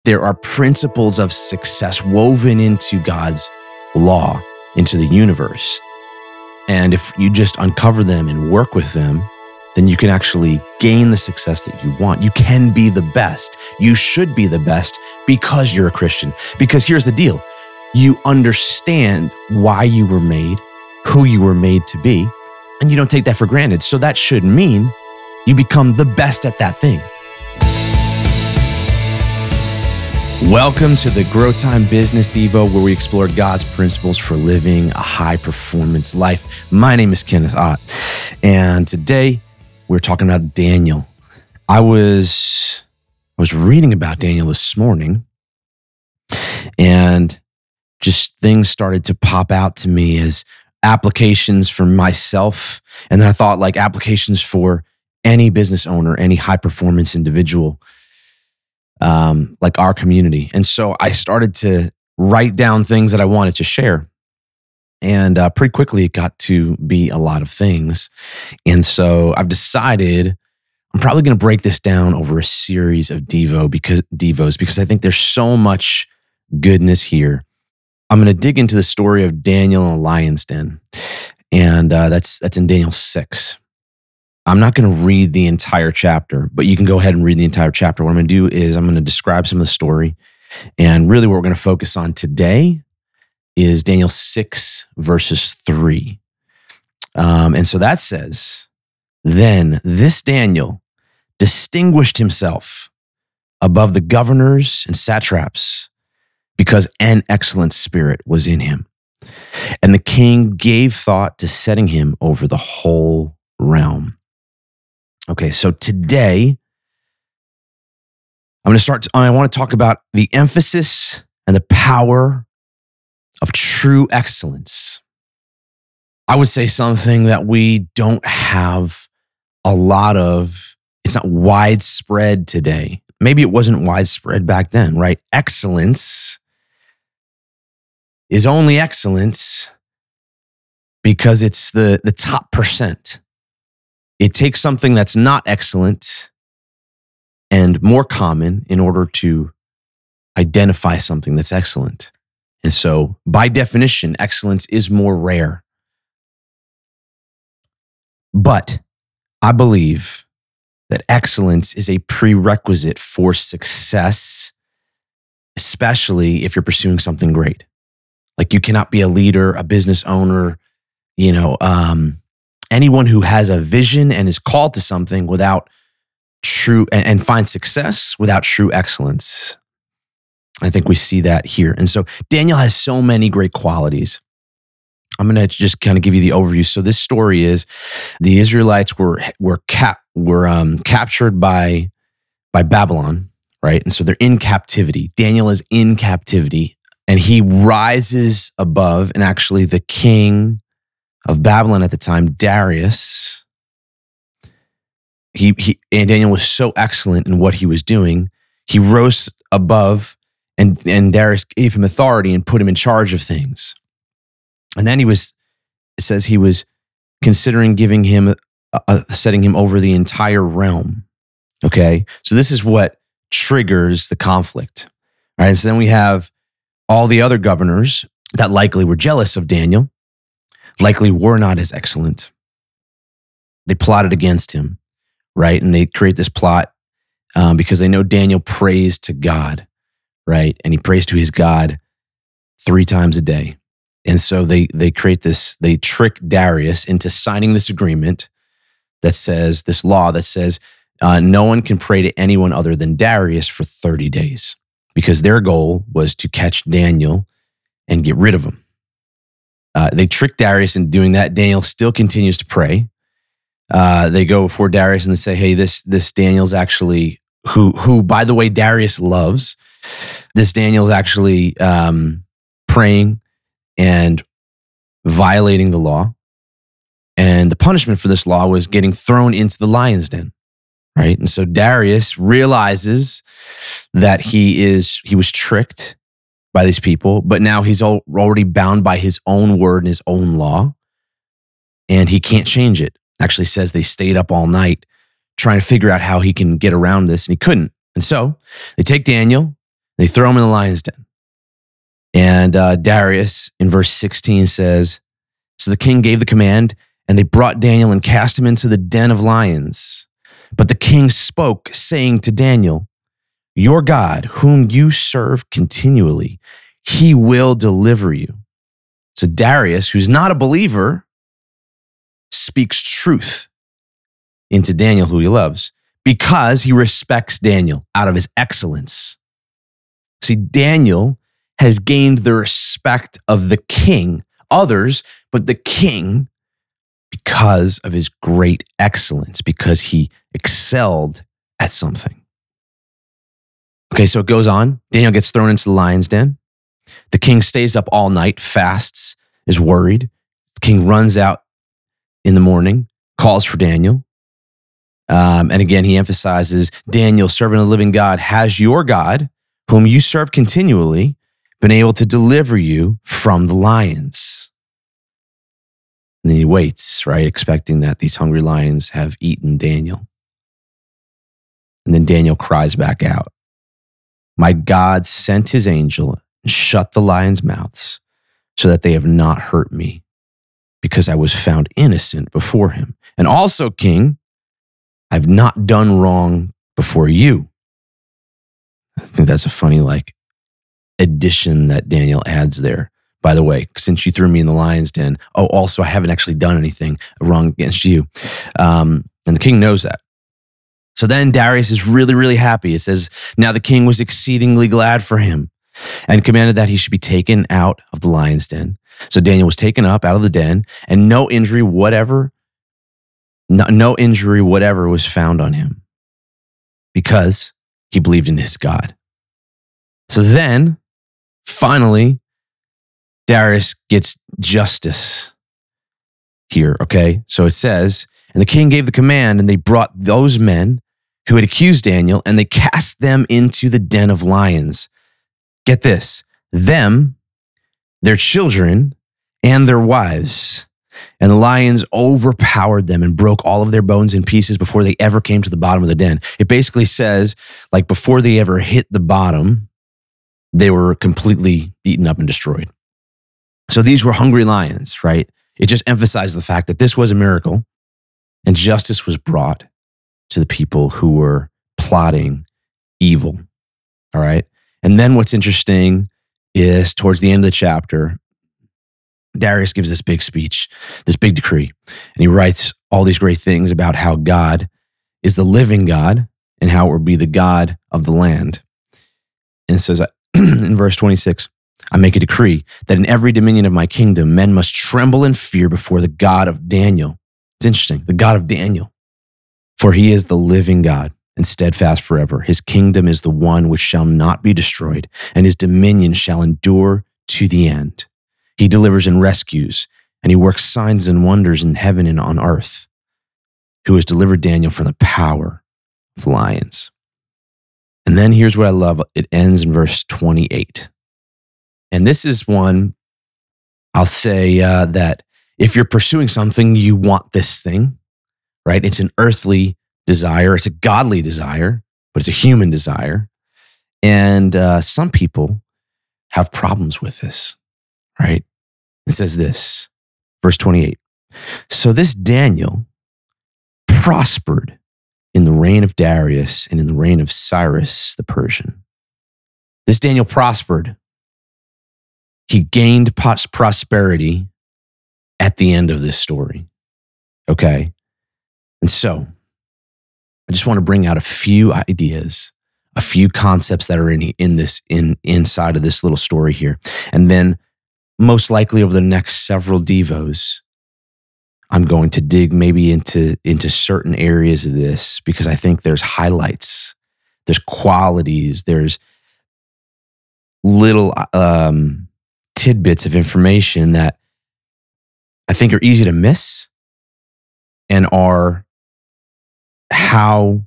There are principles of success woven into God's law, into the universe. And if you just uncover them and work with them, then you can actually gain the success that you want. You can be the best. You should be the best because you're a Christian. Because here's the deal. You understand why you were made, who you were made to be, and you don't take that for granted. So that should mean you become the best at that thing. Welcome to the Grow Time Business Devo, where we explore God's principles for living a high-performance life. My name is Kenneth Ott, and today we're talking about Daniel. I was reading about Daniel this morning, and just things started to pop out to me as applications for myself, and then I thought like applications for any business owner, any high-performance individual, like our community. And so I started to write down things that I wanted to share. And pretty quickly, it got to be a lot of things. And so I've decided I'm probably going to break this down over a series of devos because I think there's so much goodness here. I'm going to dig into the story of Daniel in a lion's den. And that's in Daniel 6. I'm not going to read the entire chapter, but you can go ahead and read the entire chapter. What I'm going to do is I'm going to describe some of the story. And really what we're going to focus on today is Daniel 6 verses 3. And so that says, "Then this Daniel distinguished himself above the governors and satraps because an excellent spirit was in him. And the king gave thought to setting him over the whole realm." Okay, so today, I want to talk about the emphasis and the power of true excellence. I would say something that we don't have a lot of. It's not widespread today. Maybe it wasn't widespread back then, right? Excellence is only excellence because it's the top percent. It takes something that's not excellent and more common in order to identify something that's excellent. And so, by definition, excellence is more rare. But I believe that excellence is a prerequisite for success, especially if you're pursuing something great. Like you cannot be a leader, a business owner, anyone who has a vision and is called to something without true and finds success without true excellence. I think we see that here. And so Daniel has so many great qualities. I'm going to just kind of give you the overview. So this story is the Israelites were captured by Babylon, right? And so they're in captivity. Daniel is in captivity, and he rises above, and actually the king of Babylon at the time, Darius, and Daniel was so excellent in what he was doing, he rose above, and Darius gave him authority and put him in charge of things. And then it says he was considering giving him, setting him over the entire realm. Okay, so this is what triggers the conflict. All right, so then we have all the other governors that likely were jealous of Daniel, likely were not as excellent. They plotted against him, right? And they create this plot because they know Daniel prays to God, right? And he prays to his God 3 times a day. And so they create this, they trick Darius into signing this agreement that says, this law that says, no one can pray to anyone other than Darius for 30 days because their goal was to catch Daniel and get rid of him. They tricked Darius into doing that. Daniel still continues to pray. They go before Darius and they say, "Hey, this Daniel's actually who by the way Darius loves. This Daniel's actually praying and violating the law, and the punishment for this law was getting thrown into the lion's den." Right, and so Darius realizes that he was tricked by these people, but now he's already bound by his own word and his own law, and he can't change it. Actually says they stayed up all night trying to figure out how he can get around this, and he couldn't. And so they take Daniel, They throw him in the lion's den. And Darius in verse 16 says, so the king gave the command, and they brought Daniel and cast him into the den of lions. But the king spoke, saying to Daniel, your God, whom you serve continually, he will deliver you. So Darius, who's not a believer, speaks truth into Daniel, who he loves, because he respects Daniel out of his excellence. See, Daniel has gained the respect of the king, others, but the king, because of his great excellence, because he excelled at something. Okay, so it goes on. Daniel gets thrown into the lion's den. The king stays up all night, fasts, is worried. The king runs out in the morning, calls for Daniel. And again, he emphasizes, Daniel, servant of the living God, has your God, whom you serve continually, been able to deliver you from the lions? And then he waits, right, expecting that these hungry lions have eaten Daniel. And then Daniel cries back out, my God sent his angel and shut the lions' mouths so that they have not hurt me, because I was found innocent before him. And also, king, I've not done wrong before you. I think that's a funny addition that Daniel adds there. By the way, since you threw me in the lion's den, also I haven't actually done anything wrong against you. And the king knows that. So then Darius is really, really happy. It says, now the king was exceedingly glad for him and commanded that he should be taken out of the lion's den. So Daniel was taken up out of the den, and no injury whatever was found on him, because he believed in his God. So then, finally, Darius gets justice here, okay? So it says, and the king gave the command, and they brought those men who had accused Daniel, and they cast them into the den of lions. Get this, them, their children, and their wives. And the lions overpowered them and broke all of their bones in pieces before they ever came to the bottom of the den. It basically says, before they ever hit the bottom, they were completely eaten up and destroyed. So these were hungry lions, right? It just emphasized the fact that this was a miracle, and justice was brought to the people who were plotting evil, all right? And then what's interesting is towards the end of the chapter, Darius gives this big speech, this big decree, and he writes all these great things about how God is the living God and how it will be the God of the land. And it says in verse 26, I make a decree that in every dominion of my kingdom, men must tremble in fear before the God of Daniel. It's interesting, the God of Daniel. For he is the living God and steadfast forever. His kingdom is the one which shall not be destroyed, and his dominion shall endure to the end. He delivers and rescues, and he works signs and wonders in heaven and on earth, who has delivered Daniel from the power of the lions. And then here's what I love. It ends in verse 28. And this is one, I'll say that if you're pursuing something, you want this thing, right? It's an earthly desire. It's a godly desire, but it's a human desire. And some people have problems with this, right? It says this, verse 28. So this Daniel prospered in the reign of Darius and in the reign of Cyrus the Persian. This Daniel prospered. He gained prosperity at the end of this story, okay? And so I just want to bring out a few ideas, a few concepts that are inside of this little story here. And then most likely over the next several devos, I'm going to dig maybe into certain areas of this, because I think there's highlights, there's qualities, there's little tidbits of information that I think are easy to miss and are how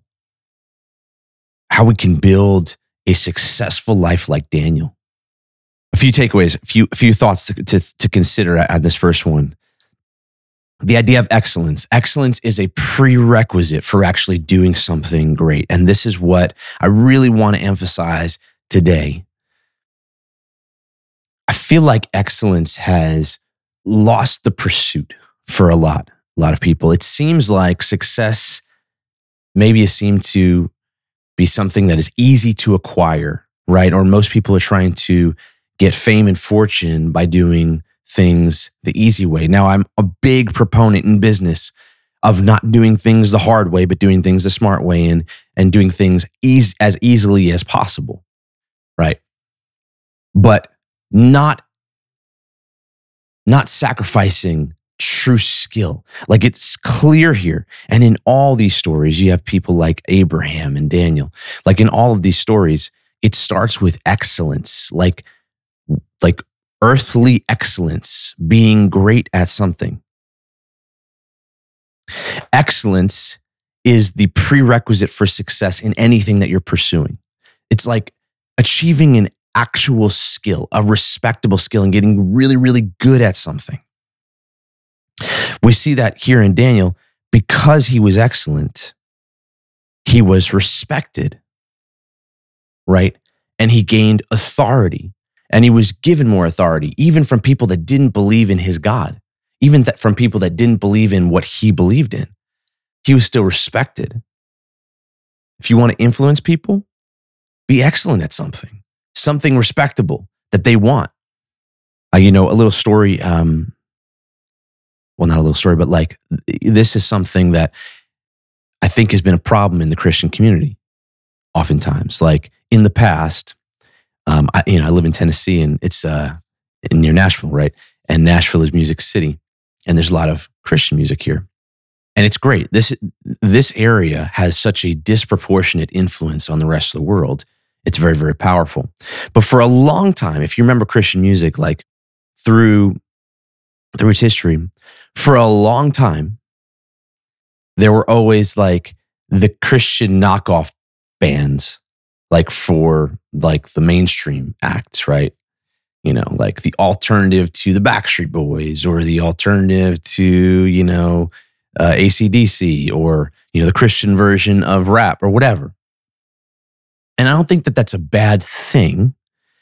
we can build a successful life like Daniel. A few takeaways, a few thoughts to consider at this first one. The idea of excellence. Excellence is a prerequisite for actually doing something great. And this is what I really want to emphasize today, I feel like excellence has lost the pursuit for a lot of people. It seems like success maybe has seemed to be something that is easy to acquire, right? Or most people are trying to get fame and fortune by doing things the easy way. Now, I'm a big proponent in business of not doing things the hard way, but doing things the smart way and doing things as easily as possible, right? But not sacrificing true skill. Like, it's clear here. And in all these stories, you have people like Abraham and Daniel. Like, in all of these stories, it starts with excellence, like earthly excellence, being great at something. Excellence is the prerequisite for success in anything that you're pursuing. It's like achieving an actual skill, a respectable skill, and getting really, really good at something. We see that here in Daniel. Because he was excellent, he was respected, right? And he gained authority, and he was given more authority, even from people that didn't believe in his God, even from people that didn't believe in what he believed in. He was still respected. If you want to influence people, be excellent at something respectable that they want. A little story, well, not a little story, but like, this is something that I think has been a problem in the Christian community. Oftentimes, like in the past, I live in Tennessee, and it's near Nashville, right? And Nashville is Music City, and there's a lot of Christian music here, and it's great. This area has such a disproportionate influence on the rest of the world. It's very, very powerful. But for a long time, if you remember Christian music, like through its history, for a long time, there were always like the Christian knockoff bands, like for like the mainstream acts, right? Like the alternative to the Backstreet Boys, or the alternative to, AC/DC, or, the Christian version of rap or whatever. And I don't think that that's a bad thing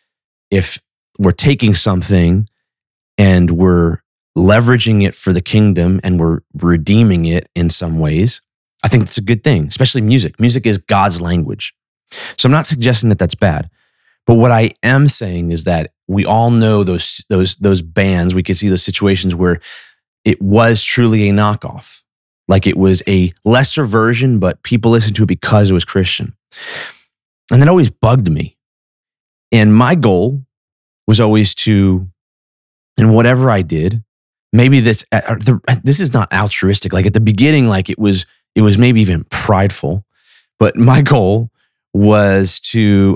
if we're taking something and we're leveraging it for the kingdom and we're redeeming it in some ways. I think it's a good thing, especially music. Music is God's language. So I'm not suggesting that that's bad. But what I am saying is that we all know those bands. We could see those situations where it was truly a knockoff. Like, it was a lesser version, but people listened to it because it was Christian. And that always bugged me. And my goal was always to, in whatever I did, maybe this is not altruistic. Like, at the beginning, like it was maybe even prideful. But my goal was to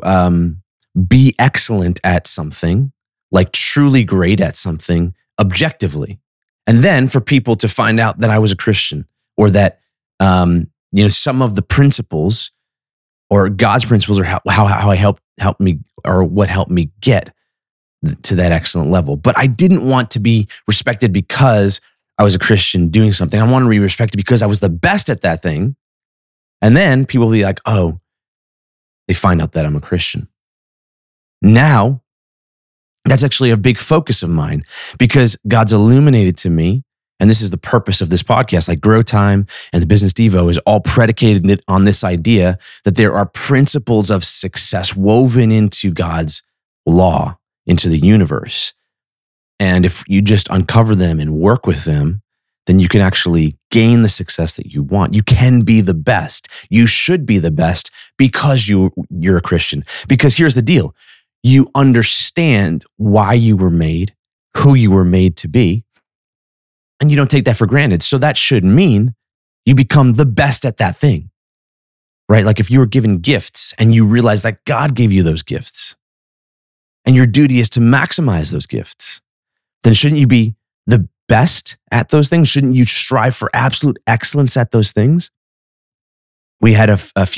be excellent at something, like truly great at something objectively. And then for people to find out that I was a Christian, or that, some of the principles or God's principles, or how I helped me, or what helped me get to that excellent level. But I didn't want to be respected because I was a Christian doing something. I wanted to be respected because I was the best at that thing. And then people will be like, oh, they find out that I'm a Christian. Now, that's actually a big focus of mine, because God's illuminated to me, and this is the purpose of this podcast, like Grow Time and the Business Devo is all predicated on this idea that there are principles of success woven into God's law, into the universe. And if you just uncover them and work with them, then you can actually gain the success that you want. You can be the best. You should be the best because you're a Christian. Because here's the deal. You understand why you were made, who you were made to be, and you don't take that for granted. So that should mean you become the best at that thing, right? Like, if you were given gifts and you realize that God gave you those gifts, and your duty is to maximize those gifts, then shouldn't you be the best at those things? Shouldn't you strive for absolute excellence at those things? We had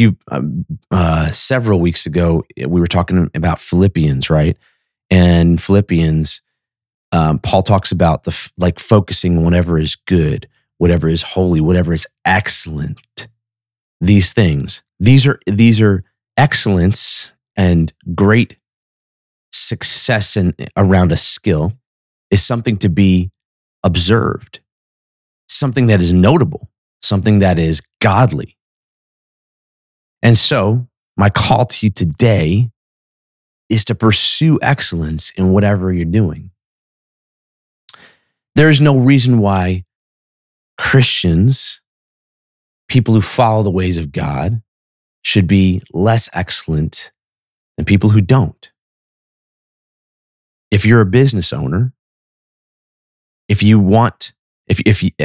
several weeks ago, we were talking about Philippians, right? And Philippians, Paul talks about focusing on whatever is good, whatever is holy, whatever is excellent. These things, these are excellence and great success around a skill is something to be observed, something that is notable, something that is godly. And so, my call to you today is to pursue excellence in whatever you're doing. There is no reason why Christians, people who follow the ways of God, should be less excellent than people who don't. If you're a business owner, if you want, if you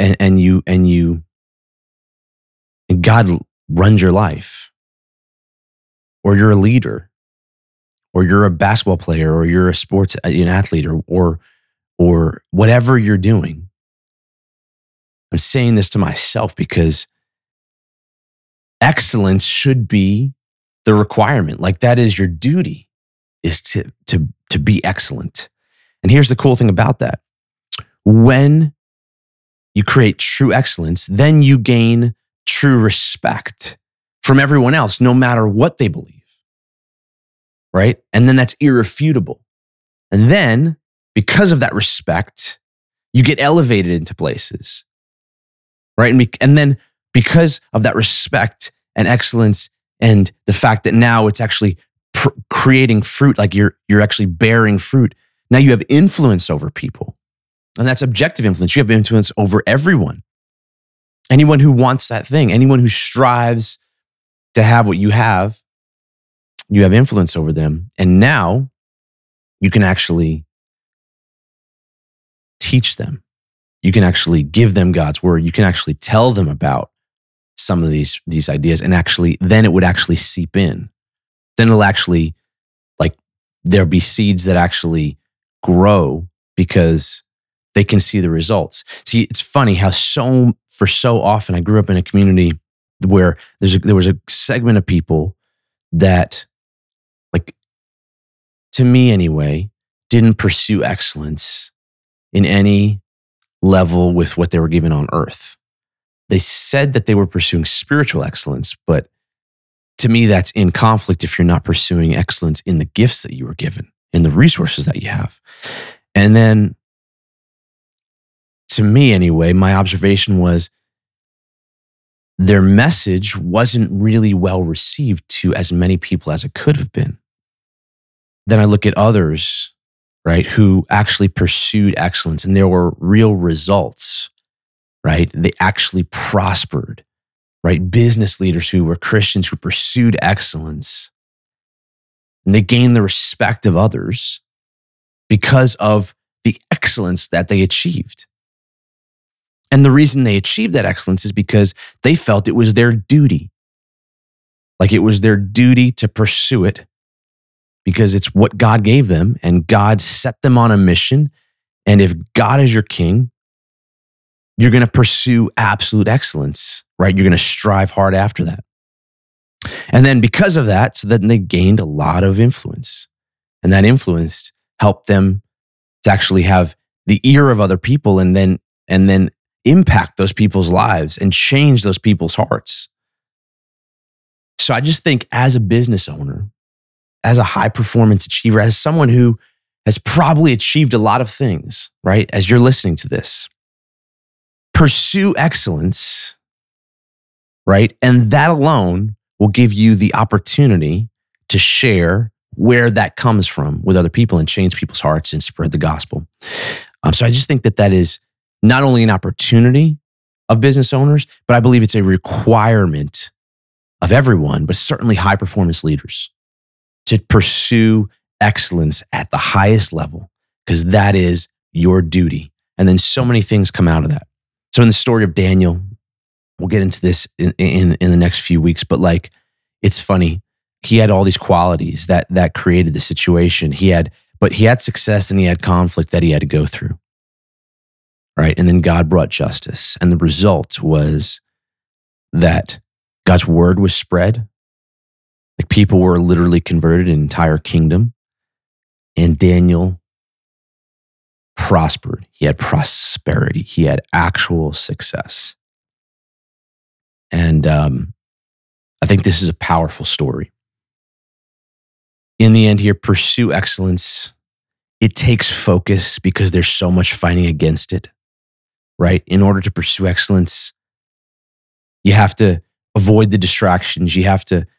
and God runs your life, or you're a leader, or you're a basketball player, or you're an athlete, or whatever you're doing. I'm saying this to myself because excellence should be the requirement. Like, that is your duty, is to be excellent. And here's the cool thing about that. When you create true excellence, then you gain true respect from everyone else, no matter what they believe. Right? And then that's irrefutable. And then, because of that respect, you get elevated into places. Right? And then, because of that respect and excellence, and the fact that now it's actually creating fruit, like you're actually bearing fruit, now you have influence over people. And that's objective influence. You have influence over everyone. Anyone who wants that thing, anyone who strives to have what you have influence over them. And now you can actually teach them. You can actually give them God's word. You can actually tell them about some of these ideas, and then it would actually seep in. Then it'll actually, like, there'll be seeds that actually grow because they can see the results. See, it's funny how for so often I grew up in a community where there was a segment of people that, like, to me anyway, didn't pursue excellence in any level with what they were given on earth. They said that they were pursuing spiritual excellence, but to me, that's in conflict if you're not pursuing excellence in the gifts that you were given, in the resources that you have. And then, to me anyway, my observation was their message wasn't really well received to as many people as it could have been. Then I look at others, right, who actually pursued excellence, and there were real results, right? They actually prospered, right? Business leaders who were Christians who pursued excellence, and they gained the respect of others because of the excellence that they achieved. And the reason they achieved that excellence is because they felt it was their duty. Like, it was their duty to pursue it because it's what God gave them, and God set them on a mission. And if God is your king, you're going to pursue absolute excellence, right? You're going to strive hard after that. And then because of that, so then they gained a lot of influence. And that influence helped them to actually have the ear of other people, and then impact those people's lives and change those people's hearts. So I just think, as a business owner, as a high performance achiever, as someone who has probably achieved a lot of things, right? As you're listening to this, pursue excellence, right? And that alone will give you the opportunity to share where that comes from with other people and change people's hearts and spread the gospel. So I just think that is not only an opportunity of business owners, but I believe it's a requirement of everyone, but certainly high performance leaders, to pursue excellence at the highest level, because that is your duty. And then so many things come out of that. So in the story of Daniel, we'll get into this in the next few weeks, but like, it's funny. He had all these qualities that created the situation. But he had success, and he had conflict that he had to go through. Right? And then God brought justice. And the result was that God's word was spread. Like, people were literally converted, an entire kingdom. And Daniel prospered. He had prosperity. He had actual success. And I think this is a powerful story. in the end here, pursue excellence. It takes focus because there's so much fighting against it, right? In order to pursue excellence, you have to avoid the distractions. You have to,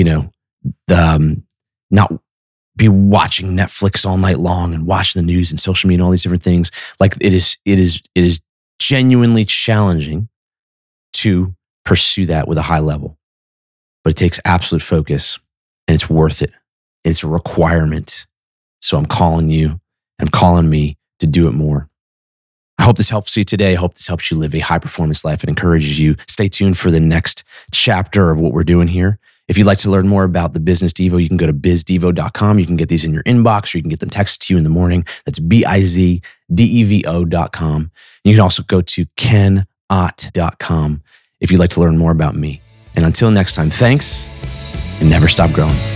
not be watching Netflix all night long and watching the news and social media and all these different things. Like it is genuinely challenging to pursue that with a high level, but it takes absolute focus and it's worth it. It's a requirement. So I'm calling you and calling me to do it more. I hope this helps you today. I hope this helps you live a high performance life and encourages you. Stay tuned for the next chapter of what we're doing here. If you'd like to learn more about the Business Devo, you can go to bizdevo.com. You can get these in your inbox or you can get them texted to you in the morning. That's bizdevo.com. You can also go to kenott.com if you'd like to learn more about me. And until next time, thanks and never stop growing.